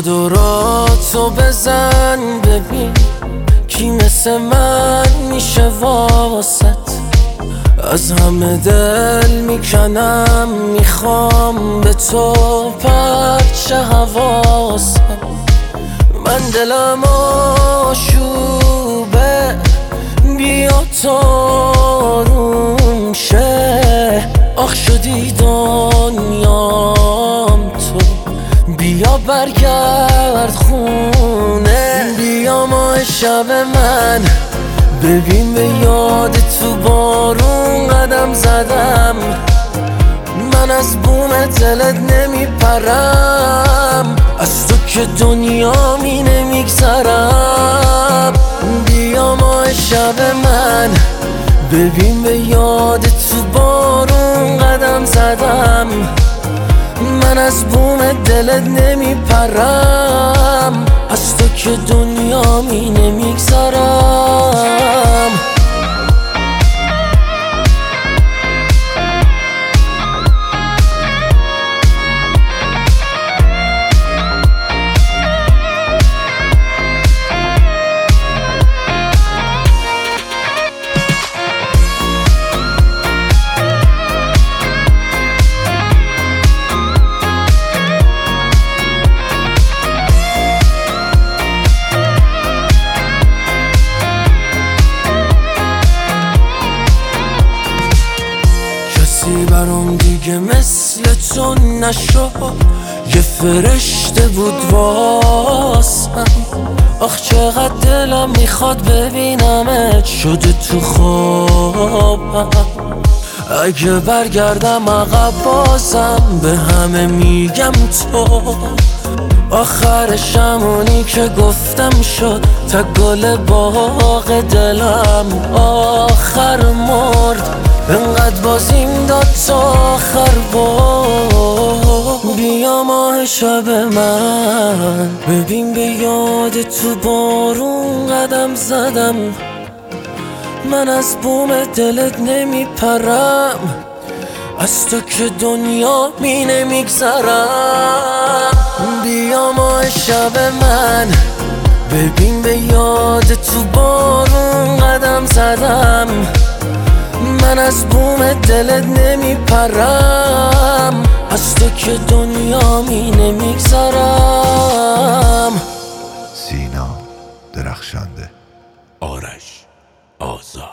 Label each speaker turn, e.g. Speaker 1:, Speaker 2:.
Speaker 1: چادراتو بزن ببین کی مثل من میشه واسط. از همه دل میکنم میخوام به تو پرچه حواسم. من دلم آشوبه بیا تاروم شه. آخ شدی دنیام تو بیا برگرد خونه. بیا ماه شب من ببین به یاد تو بارون قدم زدم. من از بوم دلت نمیپرم از تو که دنیامی نمیگذرم. بیا ماه شب من ببین به یاد تو بارون قدم زدم. من از بوم دلت نمیپرم از تو که دنیامی نمیگذرم. برام دیگه مثل تو نشد، یه فرشته بود واسم. آخ چقدر دلم میخواد ببینمت شده تو خوابم. اگه برگردم عقب بازم به همه میگم تو آخرش همونی که گفتم شد. تا گل باغ دلم آخر مرد انقدر بازیم داد تا آخر بار. بیا ماه شب من ببین به یاد تو بارون قدم زدم. من از بوم دلت نمیپرم از تو که دنیامی نمیگذرم. بیا ماه شب من ببین به یاد تو بارون قدم زدم. من از بوم دلت نمیپرم از تو که دنیامی نمیگذرم.
Speaker 2: سینا درخشنده،
Speaker 3: آرش آزاد.